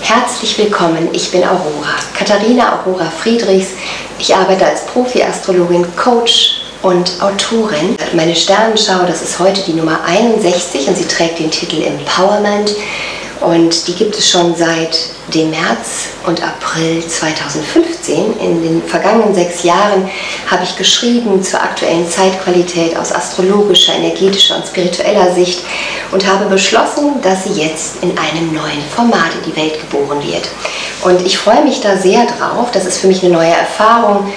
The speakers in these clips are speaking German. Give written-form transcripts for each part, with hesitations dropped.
Herzlich willkommen, ich bin Aurora, Katharina Aurora Friedrichs. Ich arbeite als Profi-Astrologin, Coach und Autorin. Meine Sternenschau, das ist heute die Nummer 61 und sie trägt den Titel Empowerment. Und die gibt es schon seit dem März und April 2015. In den vergangenen 6 Jahren habe ich geschrieben zur aktuellen Zeitqualität aus astrologischer, energetischer und spiritueller Sicht und habe beschlossen, dass sie jetzt in einem neuen Format in die Welt geboren wird. Und ich freue mich da sehr drauf. Das ist für mich eine neue Erfahrung.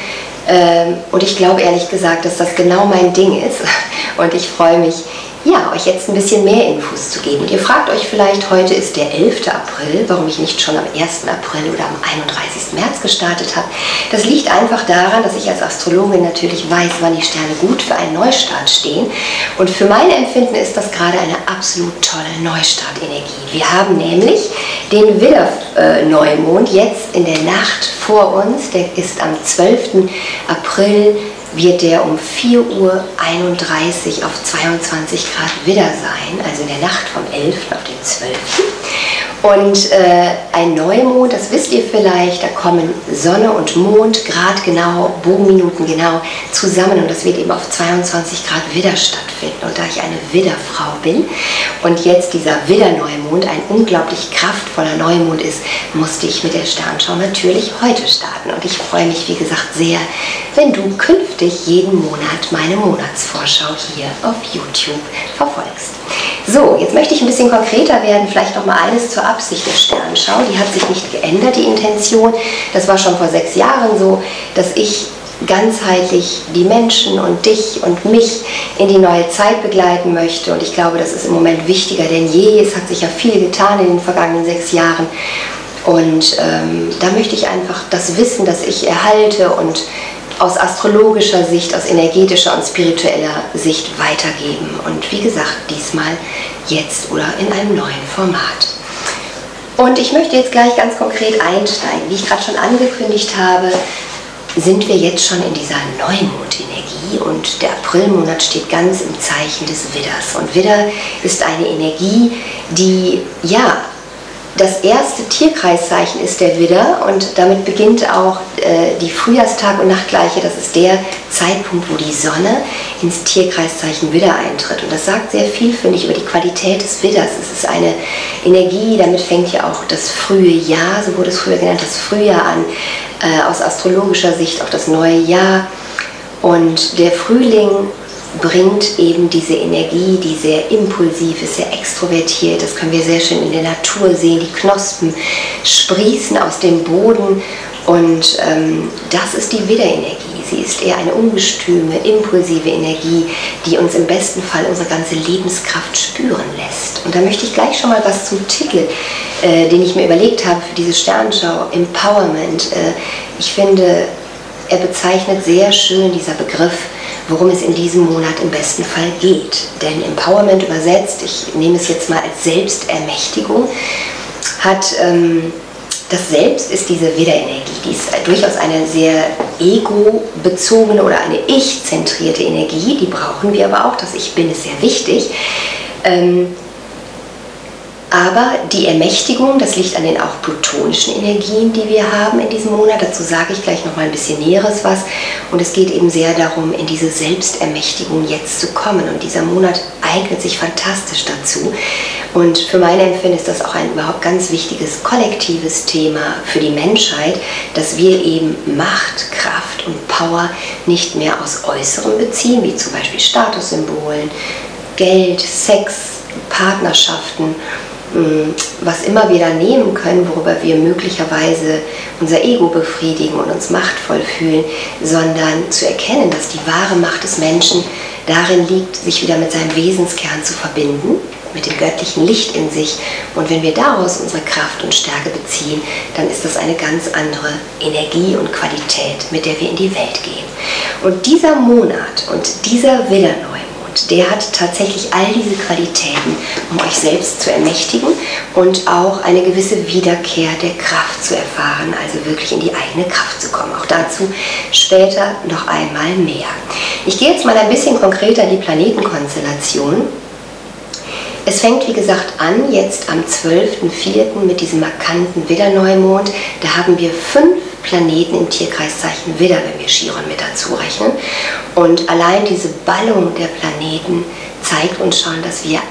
Und ich glaube ehrlich gesagt, dass das genau mein Ding ist. Und ich freue mich, euch jetzt ein bisschen mehr Infos zu geben. Und ihr fragt euch vielleicht, heute ist der 11. April, warum ich nicht schon am 1. April oder am 31. März gestartet habe. Das liegt einfach daran, dass ich als Astrologin natürlich weiß, wann die Sterne gut für einen Neustart stehen. Und für mein Empfinden ist das gerade eine absolut tolle Neustartenergie. Wir haben nämlich den Widder-Neumond jetzt in der Nacht vor uns. Der ist am 12. April, wird der um 4:31 Uhr auf 22 Grad Widder sein, also in der Nacht vom 11. auf den 12. Und ein Neumond, das wisst ihr vielleicht, da kommen Sonne und Mond gradgenau, Bogenminuten genau zusammen und das wird eben auf 22 Grad Widder stattfinden. Und da ich eine Widderfrau bin und jetzt dieser Widder-Neumond ein unglaublich kraftvoller Neumond ist, musste ich mit der Sternschau natürlich heute starten. Und ich freue mich, wie gesagt, sehr, wenn du künftig jeden Monat meine Monatsvorschau hier auf YouTube verfolgst. So, jetzt möchte ich ein bisschen konkreter werden, vielleicht noch mal eines zur Absicht der Sternschau. Die hat sich nicht geändert, die Intention. Das war schon vor 6 Jahren so, dass ich ganzheitlich die Menschen und dich und mich in die neue Zeit begleiten möchte. Und ich glaube, das ist im Moment wichtiger denn je. Es hat sich ja viel getan in den vergangenen 6 Jahren. Und da möchte ich einfach das Wissen, das ich erhalte und aus astrologischer Sicht, aus energetischer und spiritueller Sicht weitergeben. Und wie gesagt, diesmal jetzt oder in einem neuen Format. Und ich möchte jetzt gleich ganz konkret einsteigen. Wie ich gerade schon angekündigt habe, sind wir jetzt schon in dieser Neumondenergie und der Aprilmonat steht ganz im Zeichen des Widders. Und Widder ist eine Energie, die, das erste Tierkreiszeichen ist der Widder und damit beginnt auch die Frühjahrstag- und Nachtgleiche. Das ist der Zeitpunkt, wo die Sonne ins Tierkreiszeichen Widder eintritt. Und das sagt sehr viel, finde ich, über die Qualität des Widders. Es ist eine Energie, damit fängt ja auch das frühe Jahr, so wurde es früher genannt, das Frühjahr an, aus astrologischer Sicht auch das neue Jahr. Und der Frühling bringt eben diese Energie, die sehr impulsiv ist, sehr extrovertiert. Das können wir sehr schön in der Natur sehen. Die Knospen sprießen aus dem Boden und das ist die Widderenergie. Sie ist eher eine ungestüme, impulsive Energie, die uns im besten Fall unsere ganze Lebenskraft spüren lässt. Und da möchte ich gleich schon mal was zum Titel, den ich mir überlegt habe für diese Sternenschau, Empowerment. Ich finde, er bezeichnet sehr schön, dieser Begriff, worum es in diesem Monat im besten Fall geht. Denn Empowerment übersetzt, ich nehme es jetzt mal als Selbstermächtigung, hat das Selbst ist diese Widderenergie. Die ist durchaus eine sehr ego-bezogene oder eine ich-zentrierte Energie. Die brauchen wir aber auch. Das Ich Bin ist sehr wichtig. Aber die Ermächtigung, das liegt an den auch plutonischen Energien, die wir haben in diesem Monat. Dazu sage ich gleich noch mal ein bisschen Näheres was. Und es geht eben sehr darum, in diese Selbstermächtigung jetzt zu kommen. Und dieser Monat eignet sich fantastisch dazu. Und für mein Empfinden ist das auch ein überhaupt ganz wichtiges kollektives Thema für die Menschheit, dass wir eben Macht, Kraft und Power nicht mehr aus Äußerem beziehen, wie zum Beispiel Statussymbolen, Geld, Sex, Partnerschaften, was immer wir da nehmen können, worüber wir möglicherweise unser Ego befriedigen und uns machtvoll fühlen, sondern zu erkennen, dass die wahre Macht des Menschen darin liegt, sich wieder mit seinem Wesenskern zu verbinden, mit dem göttlichen Licht in sich. Und wenn wir daraus unsere Kraft und Stärke beziehen, dann ist das eine ganz andere Energie und Qualität, mit der wir in die Welt gehen. Und dieser Monat und dieser Widderneumond, der hat tatsächlich all diese Qualitäten, um euch selbst zu ermächtigen und auch eine gewisse Wiederkehr der Kraft zu erfahren, also wirklich in die eigene Kraft zu kommen. Auch dazu später noch einmal mehr. Ich gehe jetzt mal ein bisschen konkreter in die Planetenkonstellation. Es fängt, wie gesagt, an jetzt am 12.04. mit diesem markanten Widder-Neumond. Da haben wir 5 Planeten im Tierkreiszeichen Widder, wenn wir Chiron mit dazu rechnen. Und allein diese Ballung der Planeten zeigt uns schon, dass wir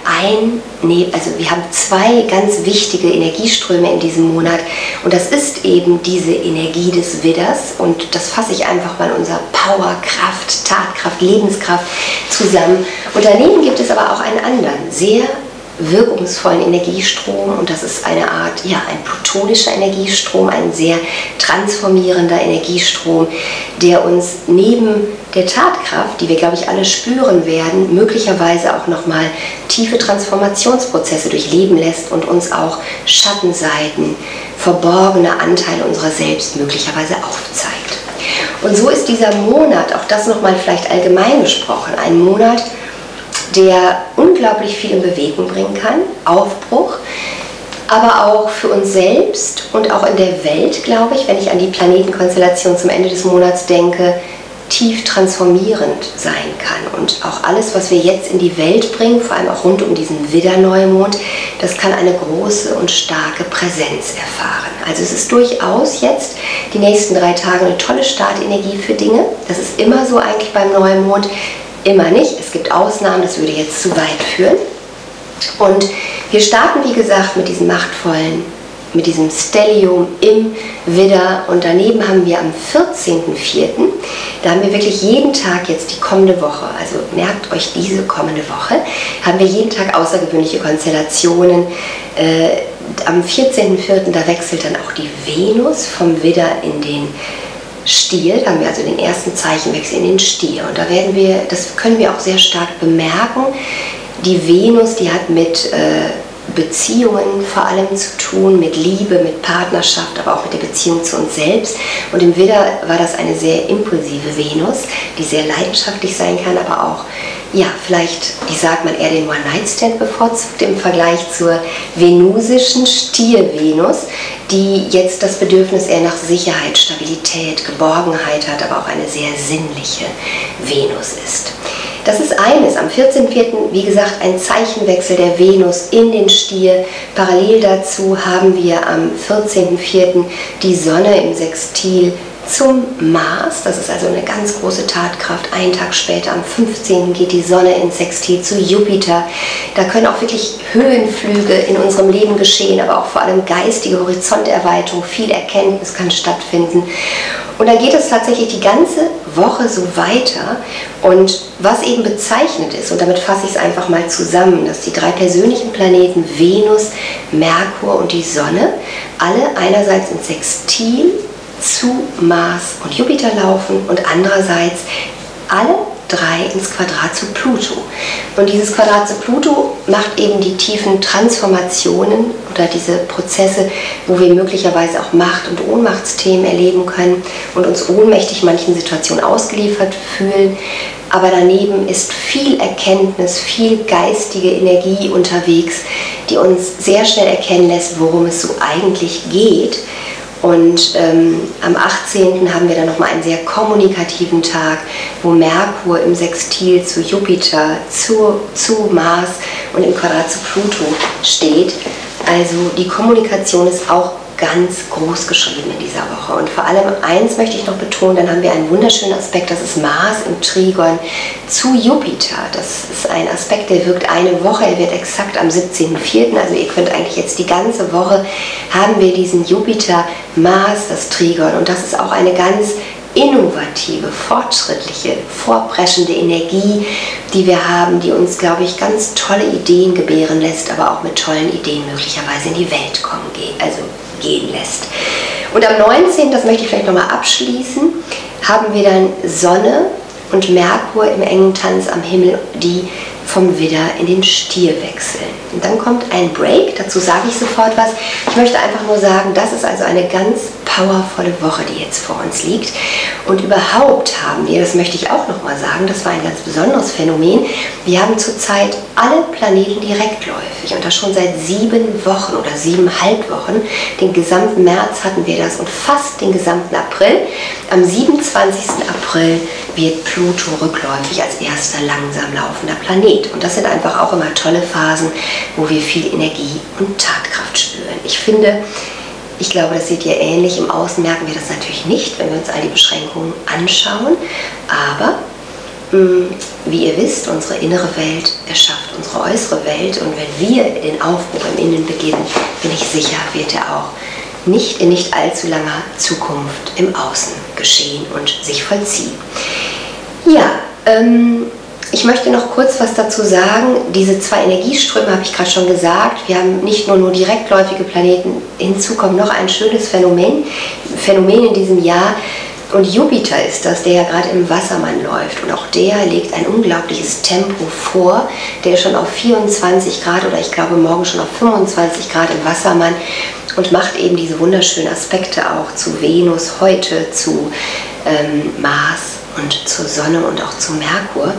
wir haben 2 ganz wichtige Energieströme in diesem Monat. Und das ist eben diese Energie des Widders. Und das fasse ich einfach mal in unser Power, Kraft, Tatkraft, Lebenskraft zusammen. Und daneben gibt es aber auch einen anderen, sehr wirkungsvollen Energiestrom, und das ist eine Art, ein plutonischer Energiestrom, ein sehr transformierender Energiestrom, der uns neben der Tatkraft, die wir, glaube ich, alle spüren werden, möglicherweise auch nochmal tiefe Transformationsprozesse durchleben lässt und uns auch Schattenseiten, verborgene Anteile unserer selbst möglicherweise aufzeigt. Und so ist dieser Monat, auch das nochmal vielleicht allgemein gesprochen, ein Monat, der unglaublich viel in Bewegung bringen kann, Aufbruch, aber auch für uns selbst und auch in der Welt, glaube ich, wenn ich an die Planetenkonstellation zum Ende des Monats denke, tief transformierend sein kann. Und auch alles, was wir jetzt in die Welt bringen, vor allem auch rund um diesen Widder-Neumond, das kann eine große und starke Präsenz erfahren. Also es ist durchaus jetzt die nächsten 3 Tage eine tolle Startenergie für Dinge. Das ist immer so eigentlich beim Neumond. Immer nicht, es gibt Ausnahmen, das würde jetzt zu weit führen. Und wir starten, wie gesagt, mit diesem machtvollen, mit diesem Stellium im Widder, und daneben haben wir am 14.04., da haben wir wirklich jeden Tag jetzt die kommende Woche, also merkt euch diese kommende Woche, haben wir jeden Tag außergewöhnliche Konstellationen. Am 14.04., da wechselt dann auch die Venus vom Widder in den Stier, da haben wir also den ersten Zeichenwechsel in den Stier, und da das können wir auch sehr stark bemerken. Die Venus, die hat mit Beziehungen vor allem zu tun, mit Liebe, mit Partnerschaft, aber auch mit der Beziehung zu uns selbst. Und im Widder war das eine sehr impulsive Venus, die sehr leidenschaftlich sein kann, aber auch, vielleicht, ich sag mal, eher den One-Night-Stand bevorzugt im Vergleich zur venusischen Stier-Venus, die jetzt das Bedürfnis eher nach Sicherheit, Stabilität, Geborgenheit hat, aber auch eine sehr sinnliche Venus ist. Das ist eines. Am 14.04., wie gesagt, ein Zeichenwechsel der Venus in den Stier. Parallel dazu haben wir am 14.04. die Sonne im Sextil zum Mars. Das ist also eine ganz große Tatkraft. Einen Tag später, am 15. geht die Sonne ins Sextil zu Jupiter. Da können auch wirklich Höhenflüge in unserem Leben geschehen, aber auch vor allem geistige Horizonterweiterung, viel Erkenntnis kann stattfinden. Und dann geht es tatsächlich die ganze Woche so weiter. Und was eben bezeichnet ist, und damit fasse ich es einfach mal zusammen, dass die 3 persönlichen Planeten Venus, Merkur und die Sonne alle einerseits ins Sextil zu Mars und Jupiter laufen und andererseits alle 3 ins Quadrat zu Pluto. Und dieses Quadrat zu Pluto macht eben die tiefen Transformationen oder diese Prozesse, wo wir möglicherweise auch Macht- und Ohnmachtsthemen erleben können und uns ohnmächtig manchen Situationen ausgeliefert fühlen. Aber daneben ist viel Erkenntnis, viel geistige Energie unterwegs, die uns sehr schnell erkennen lässt, worum es so eigentlich geht. Und am 18. haben wir dann nochmal einen sehr kommunikativen Tag, wo Merkur im Sextil zu Jupiter, zu Mars und im Quadrat zu Pluto steht. Also die Kommunikation ist auch ganz groß geschrieben in dieser Woche. Und vor allem eins möchte ich noch betonen, dann haben wir einen wunderschönen Aspekt, das ist Mars im Trigon zu Jupiter. Das ist ein Aspekt, der wirkt eine Woche, er wird exakt am 17.04., also ihr könnt eigentlich jetzt die ganze Woche, haben wir diesen Jupiter-Mars, das Trigon, und das ist auch eine ganz innovative, fortschrittliche, vorpreschende Energie, die wir haben, die uns, glaube ich, ganz tolle Ideen gebären lässt, aber auch mit tollen Ideen möglicherweise in die Welt gehen lässt. Und am 19., das möchte ich vielleicht nochmal abschließen, haben wir dann Sonne und Merkur im engen Tanz am Himmel, die vom Widder in den Stier wechseln. Und dann kommt ein Break, dazu sage ich sofort was. Ich möchte einfach nur sagen, das ist also eine ganz powervolle Woche, die jetzt vor uns liegt. Und überhaupt haben wir, das möchte ich auch nochmal sagen, das war ein ganz besonderes Phänomen, wir haben zurzeit alle Planeten direktläufig und das schon seit 7 Wochen oder 7,5 Wochen. Den gesamten März hatten wir das und fast den gesamten April. Am 27. April wird Pluto rückläufig als erster langsam laufender Planet. Und das sind einfach auch immer tolle Phasen, wo wir viel Energie und Tatkraft spüren. Ich glaube, das seht ihr ähnlich. Im Außen merken wir das natürlich nicht, wenn wir uns all die Beschränkungen anschauen. Aber wie ihr wisst, unsere innere Welt erschafft unsere äußere Welt. Und wenn wir den Aufbruch im Innen beginnen, bin ich sicher, wird er auch nicht in nicht allzu langer Zukunft im Außen geschehen und sich vollziehen. Ja, ich möchte noch kurz was dazu sagen. Diese zwei Energieströme habe ich gerade schon gesagt. Wir haben nicht nur direktläufige Planeten, hinzu kommt noch ein schönes Phänomen in diesem Jahr. Und Jupiter ist das, der ja gerade im Wassermann läuft. Und auch der legt ein unglaubliches Tempo vor. Der ist schon auf 24 Grad oder ich glaube morgen schon auf 25 Grad im Wassermann und macht eben diese wunderschönen Aspekte auch zu Venus heute, zu Mars und zur Sonne und auch zu Merkur.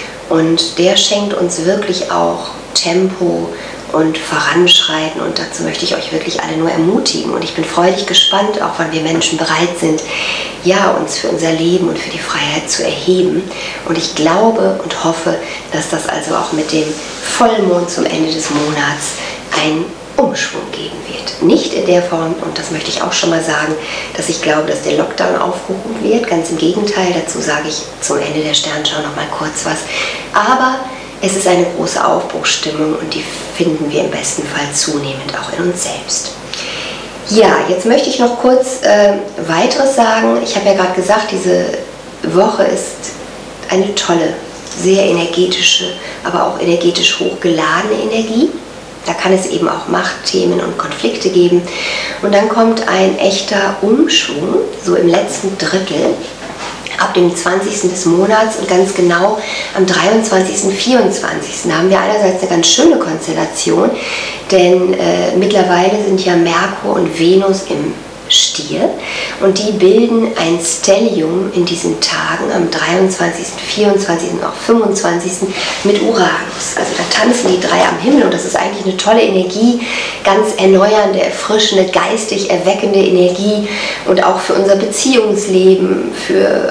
Und der schenkt uns wirklich auch Tempo und Voranschreiten, und dazu möchte ich euch wirklich alle nur ermutigen. Und ich bin freudig gespannt, auch wann wir Menschen bereit sind, ja, uns für unser Leben und für die Freiheit zu erheben. Und ich glaube und hoffe, dass das also auch mit dem Vollmond zum Ende des Monats einen Umschwung geben wird. Nicht in der Form, und das möchte ich auch schon mal sagen, dass ich glaube, dass der Lockdown aufgehoben wird. Ganz im Gegenteil, dazu sage ich zum Ende der Sternschau noch mal kurz was. Aber es ist eine große Aufbruchsstimmung und die finden wir im besten Fall zunehmend auch in uns selbst. Ja, jetzt möchte ich noch kurz weiteres sagen. Ich habe ja gerade gesagt, diese Woche ist eine tolle, sehr energetische, aber auch energetisch hochgeladene Energie. Da kann es eben auch Machtthemen und Konflikte geben. Und dann kommt ein echter Umschwung, so im letzten Drittel, ab dem 20. des Monats und ganz genau am 23. 24. haben wir einerseits eine ganz schöne Konstellation, denn mittlerweile sind ja Merkur und Venus im Stier und die bilden ein Stellium in diesen Tagen am 23., 24. und auch 25. mit Uranus. Also da tanzen die drei am Himmel und das ist eigentlich eine tolle Energie, ganz erneuernde, erfrischende, geistig erweckende Energie und auch für unser Beziehungsleben, für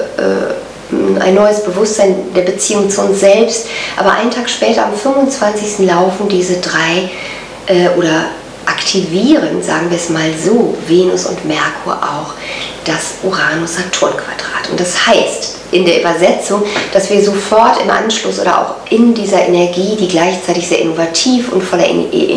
ein neues Bewusstsein der Beziehung zu uns selbst. Aber einen Tag später, am 25. laufen diese drei oder aktivieren, sagen wir es mal so, Venus und Merkur auch das Uranus-Saturn-Quadrat. Und das heißt in der Übersetzung, dass wir sofort im Anschluss oder auch in dieser Energie, die gleichzeitig sehr innovativ und voller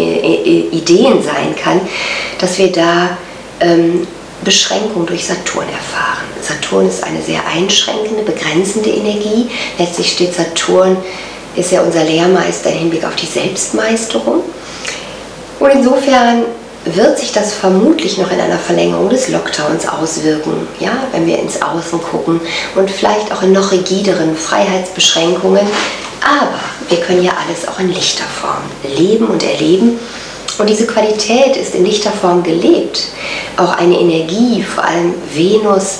Ideen sein kann, dass wir da Beschränkung durch Saturn erfahren. Saturn ist eine sehr einschränkende, begrenzende Energie. Letztlich steht Saturn, ist ja unser Lehrmeister im Hinblick auf die Selbstmeisterung. Und insofern wird sich das vermutlich noch in einer Verlängerung des Lockdowns auswirken, ja, wenn wir ins Außen gucken und vielleicht auch in noch rigideren Freiheitsbeschränkungen. Aber wir können ja alles auch in lichter Form leben und erleben. Und diese Qualität ist in lichter Form gelebt. Auch eine Energie, vor allem Venus,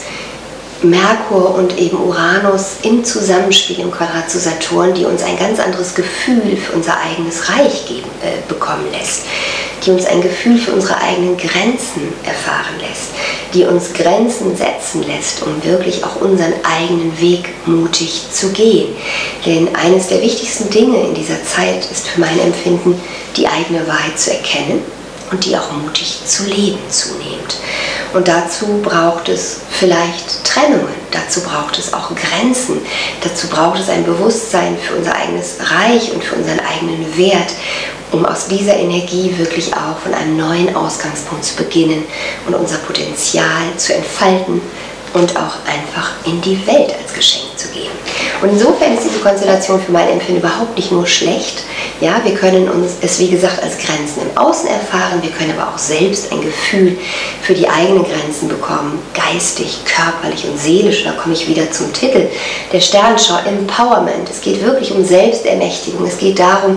Merkur und eben Uranus im Zusammenspiel im Quadrat zu Saturn, die uns ein ganz anderes Gefühl für unser eigenes Reich bekommen lässt, die uns ein Gefühl für unsere eigenen Grenzen erfahren lässt, die uns Grenzen setzen lässt, um wirklich auch unseren eigenen Weg mutig zu gehen. Denn eines der wichtigsten Dinge in dieser Zeit ist für mein Empfinden, die eigene Wahrheit zu erkennen und die auch mutig zu leben zunehmend. Und dazu braucht es vielleicht Trennungen, dazu braucht es auch Grenzen, dazu braucht es ein Bewusstsein für unser eigenes Reich und für unseren eigenen Wert, um aus dieser Energie wirklich auch von einem neuen Ausgangspunkt zu beginnen und unser Potenzial zu entfalten und auch einfach in die Welt als Geschenk zu geben. Und insofern ist diese Konstellation für mein Empfinden überhaupt nicht nur schlecht. Ja, wir können uns es, wie gesagt, als Grenzen im Außen erfahren, wir können aber auch selbst ein Gefühl für die eigenen Grenzen bekommen, geistig, körperlich und seelisch. Da komme ich wieder zum Titel der Sternschau, Empowerment. Es geht wirklich um Selbstermächtigung. Es geht darum,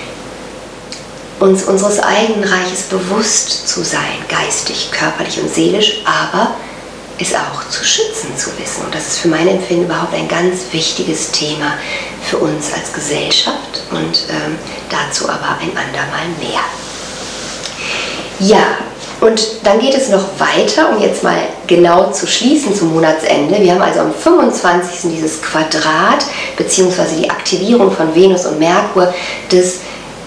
uns unseres eigenen Reiches bewusst zu sein, geistig, körperlich und seelisch, aber es auch zu schützen zu wissen. Und das ist für mein Empfinden überhaupt ein ganz wichtiges Thema für uns als Gesellschaft und dazu aber ein andermal mehr. Ja, Und dann geht es noch weiter, um jetzt mal genau zu schließen zum Monatsende. Wir haben also am 25. dieses Quadrat bzw. die Aktivierung von Venus und Merkur des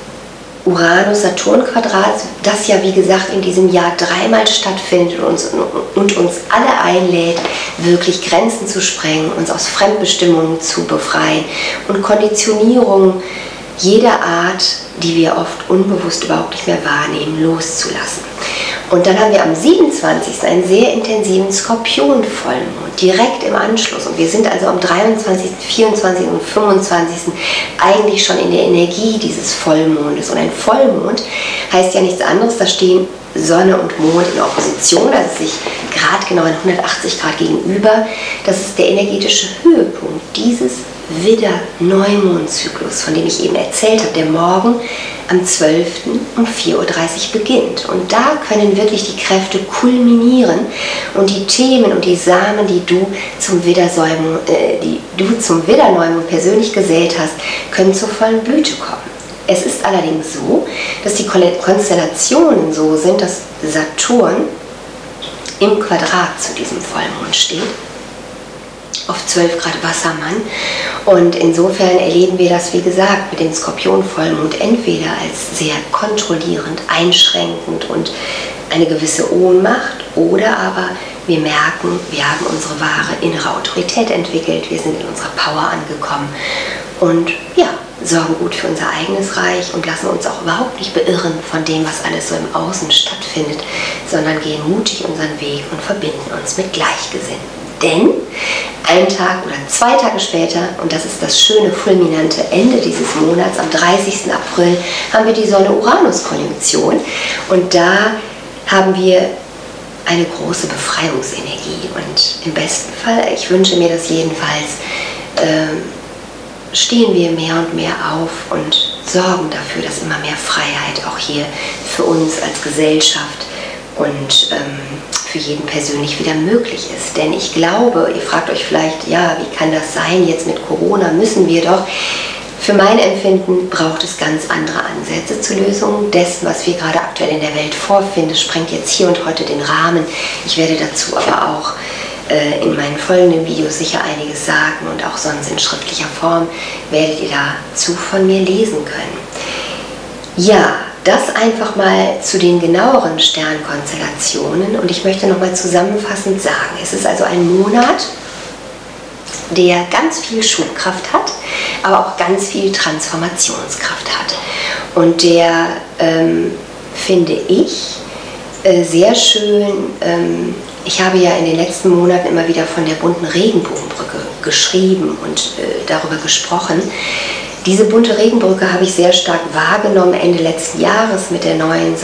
Uranus-Saturn-Quadrats, das ja wie gesagt in diesem Jahr dreimal stattfindet und uns alle einlädt, wirklich Grenzen zu sprengen, uns aus Fremdbestimmungen zu befreien und Konditionierungen jeder Art, die wir oft unbewusst überhaupt nicht mehr wahrnehmen, loszulassen. Und dann haben wir am 27. einen sehr intensiven Skorpion-Vollmond, direkt im Anschluss. Und wir sind also am 23., 24. und 25. eigentlich schon in der Energie dieses Vollmondes. Und ein Vollmond heißt ja nichts anderes, da stehen Sonne und Mond in Opposition, also sich gradgenau in 180 Grad gegenüber. Das ist der energetische Höhepunkt dieses Widder-Neumondzyklus, von dem ich eben erzählt habe, der morgen am 12. um 4:30 Uhr beginnt. Und da können wirklich die Kräfte kulminieren und die Themen und die Samen, die du zum Widder-Neumond persönlich gesät hast, können zur vollen Blüte kommen. Es ist allerdings so, dass die Konstellationen so sind, dass Saturn im Quadrat zu diesem Vollmond steht, auf 12 Grad Wassermann. Und insofern erleben wir das, wie gesagt, mit dem Skorpion-Vollmond entweder als sehr kontrollierend, einschränkend und eine gewisse Ohnmacht, oder aber wir merken, wir haben unsere wahre innere Autorität entwickelt, wir sind in unserer Power angekommen und ja, sorgen gut für unser eigenes Reich und lassen uns auch überhaupt nicht beirren von dem, was alles so im Außen stattfindet, sondern gehen mutig unseren Weg und verbinden uns mit Gleichgesinnten. Denn ein Tag oder 2 Tage später, und das ist das schöne fulminante Ende dieses Monats, am 30. April, haben wir die Sonne-Uranus-Konjunktion und da haben wir eine große Befreiungsenergie und im besten Fall, ich wünsche mir das jedenfalls, stehen wir mehr und mehr auf und sorgen dafür, dass immer mehr Freiheit auch hier für uns als Gesellschaft und für jeden persönlich wieder möglich ist. Denn ich glaube, ihr fragt euch vielleicht, ja, wie kann das sein, jetzt mit Corona müssen wir doch. Für mein Empfinden braucht es ganz andere Ansätze zur Lösung dessen, was wir gerade aktuell in der Welt vorfinden. Das sprengt jetzt hier und heute den Rahmen. Ich werde dazu aber auch in meinen folgenden Videos sicher einiges sagen und auch sonst in schriftlicher Form werdet ihr dazu von mir lesen können. Ja, das einfach mal zu den genaueren Sternkonstellationen und ich möchte nochmal zusammenfassend sagen, es ist also ein Monat, der ganz viel Schubkraft hat, aber auch ganz viel Transformationskraft hat und der, finde ich, sehr schön, ich habe ja in den letzten Monaten immer wieder von der bunten Regenbogenbrücke geschrieben und darüber gesprochen. Diese bunte Regenbrücke habe ich sehr stark wahrgenommen Ende letzten Jahres mit der neuen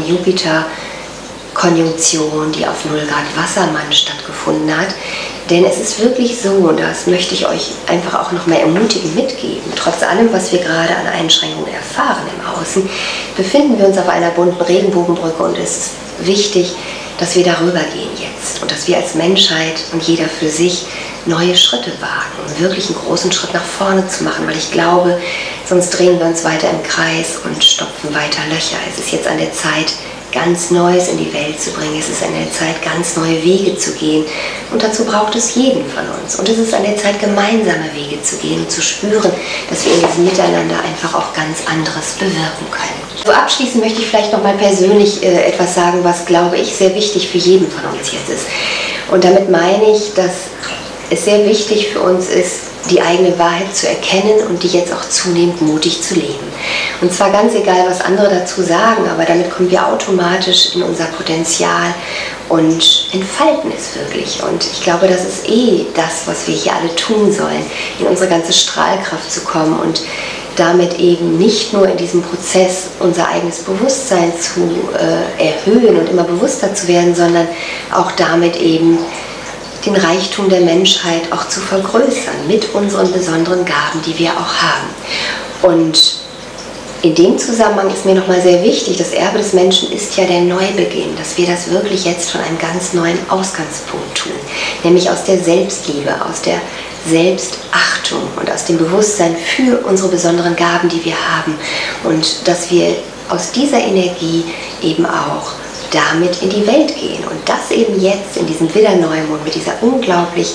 Saturn-Jupiter-Konjunktion, die auf 0 Grad Wassermann stattgefunden hat. Denn es ist wirklich so, und das möchte ich euch einfach auch noch mal ermutigend mitgeben, trotz allem, was wir gerade an Einschränkungen erfahren im Außen, befinden wir uns auf einer bunten Regenbogenbrücke und es ist wichtig, dass wir darüber gehen jetzt und dass wir als Menschheit und jeder für sich neue Schritte wagen, um wirklich einen großen Schritt nach vorne zu machen, weil ich glaube, sonst drehen wir uns weiter im Kreis und stopfen weiter Löcher. Es ist jetzt an der Zeit, ganz Neues in die Welt zu bringen. Es ist an der Zeit, ganz neue Wege zu gehen und dazu braucht es jeden von uns. Und es ist an der Zeit, gemeinsame Wege zu gehen und zu spüren, dass wir in diesem Miteinander einfach auch ganz anderes bewirken können. So abschließend möchte ich vielleicht noch mal persönlich etwas sagen, was, glaube ich, sehr wichtig für jeden von uns jetzt ist. Und damit meine ich, dass es sehr wichtig für uns ist, die eigene Wahrheit zu erkennen und die jetzt auch zunehmend mutig zu leben. Und zwar ganz egal, was andere dazu sagen, aber damit kommen wir automatisch in unser Potenzial und entfalten es wirklich. Und ich glaube, das ist das, was wir hier alle tun sollen, in unsere ganze Strahlkraft zu kommen und damit eben nicht nur in diesem Prozess unser eigenes Bewusstsein zu erhöhen und immer bewusster zu werden, sondern auch damit eben den Reichtum der Menschheit auch zu vergrößern mit unseren besonderen Gaben, die wir auch haben. Und in dem Zusammenhang ist mir nochmal sehr wichtig, das Erbe des Menschen ist ja der Neubeginn, dass wir das wirklich jetzt von einem ganz neuen Ausgangspunkt tun, nämlich aus der Selbstliebe, aus der Selbstachtung und aus dem Bewusstsein für unsere besonderen Gaben, die wir haben und dass wir aus dieser Energie eben auch damit in die Welt gehen. Und das eben jetzt in diesem Widderneumond mit dieser unglaublich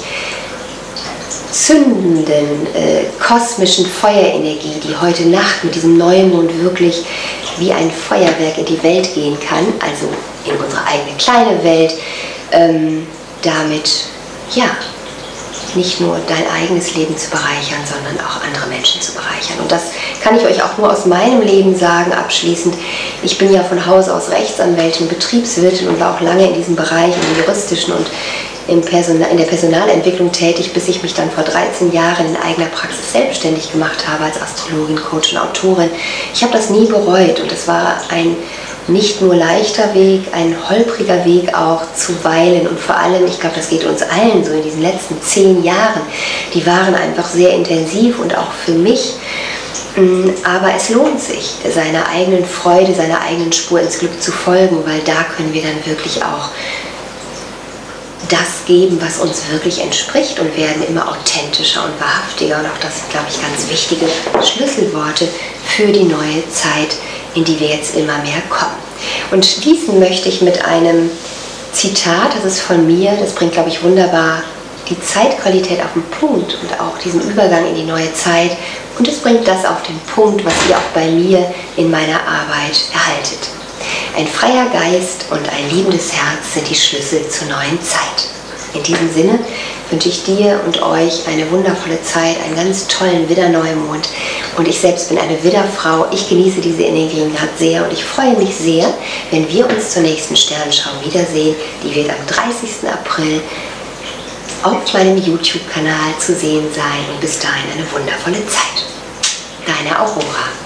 zündenden, kosmischen Feuerenergie, die heute Nacht mit diesem Neumond wirklich wie ein Feuerwerk in die Welt gehen kann, also in unsere eigene kleine Welt, damit ja nicht nur dein eigenes Leben zu bereichern, sondern auch andere Menschen zu bereichern. Und das kann ich euch auch nur aus meinem Leben sagen, abschließend. Ich bin ja von Haus aus Rechtsanwältin, Betriebswirtin und war auch lange in diesem Bereich, im juristischen und in der Personalentwicklung tätig, bis ich mich dann vor 13 Jahren in eigener Praxis selbstständig gemacht habe als Astrologin, Coach und Autorin. Ich habe das nie bereut und es war ein nicht nur leichter Weg, ein holpriger Weg auch zuweilen und vor allem, ich glaube, das geht uns allen so in diesen letzten 10 Jahren, die waren einfach sehr intensiv und auch für mich, aber es lohnt sich, seiner eigenen Freude, seiner eigenen Spur ins Glück zu folgen, weil da können wir dann wirklich auch das geben, was uns wirklich entspricht und werden immer authentischer und wahrhaftiger und auch das sind, glaube ich, ganz wichtige Schlüsselworte für die neue Zeit, in die wir jetzt immer mehr kommen. Und schließen möchte ich mit einem Zitat, das ist von mir, das bringt, glaube ich, wunderbar die Zeitqualität auf den Punkt und auch diesen Übergang in die neue Zeit und es bringt das auf den Punkt, was ihr auch bei mir in meiner Arbeit erhaltet. Ein freier Geist und ein liebendes Herz sind die Schlüssel zur neuen Zeit. In diesem Sinne wünsche ich dir und euch eine wundervolle Zeit, einen ganz tollen Widderneumond. Und ich selbst bin eine Widderfrau. Ich genieße diese Energien gerade sehr und ich freue mich sehr, wenn wir uns zur nächsten Sternenschau wiedersehen. Die wird am 30. April auf meinem YouTube-Kanal zu sehen sein. Und bis dahin eine wundervolle Zeit. Deine Aurora.